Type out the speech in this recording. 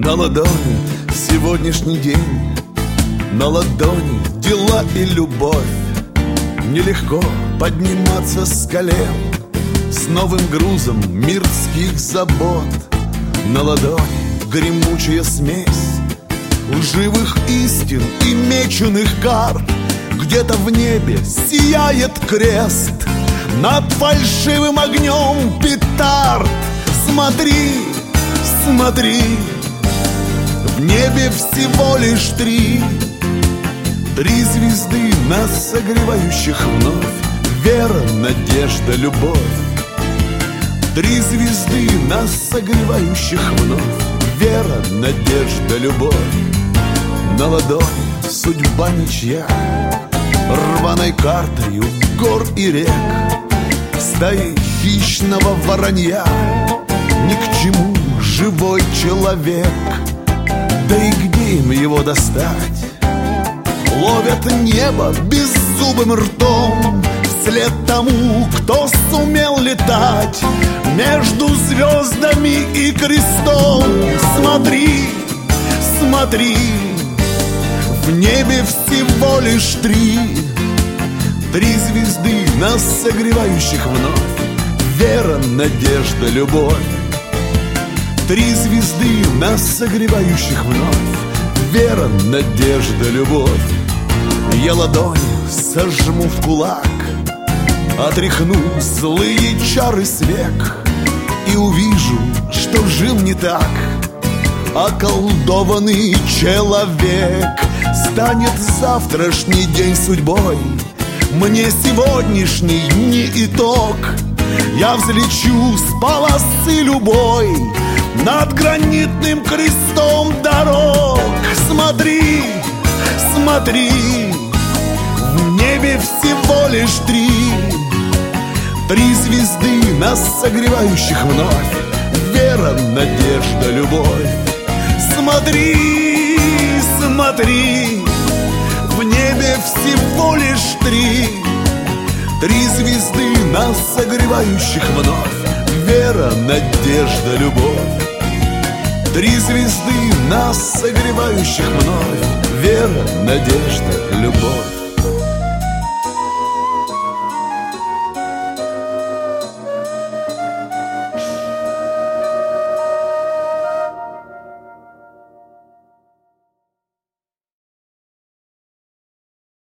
На ладони сегодняшний день, на ладони дела и любовь. Нелегко подниматься с колен с новым грузом мирских забот. На ладони гремучая смесь лживых истин и меченых карт. Где-то в небе сияет крест над фальшивым огнем петард. Смотри, смотри, в небе всего лишь три звезды нас согревающих вновь. Вера, надежда, любовь. Три звезды нас согревающих вновь. Вера, надежда, любовь. На ладони судьба ничья, рваной картою гор и рек. Стаи хищного воронья, ни к чему живой человек. Да и где им его достать? Ловят небо беззубым ртом вслед тому, кто сумел летать между звездами и крестом. Смотри, смотри, в небе всего лишь три звезды нас согревающих вновь. Вера, надежда, любовь. Три звезды нас согревающих вновь. Вера, надежда, любовь. Я ладонь сожму в кулак, отряхну злые чары с век и увижу, что жил не так околдованный человек. Станет завтрашний день судьбой, мне сегодняшний не итог. Я взлечу с полосы любой над гранитным крестом дорог. Смотри, смотри, в небе всего лишь три звезды нас согревающих вновь. Вера, надежда, любовь. Смотри, смотри, в небе всего лишь три звезды нас согревающих вновь. Вера, надежда, любовь. Три звезды нас согревающих вновь. Вера, надежда, любовь.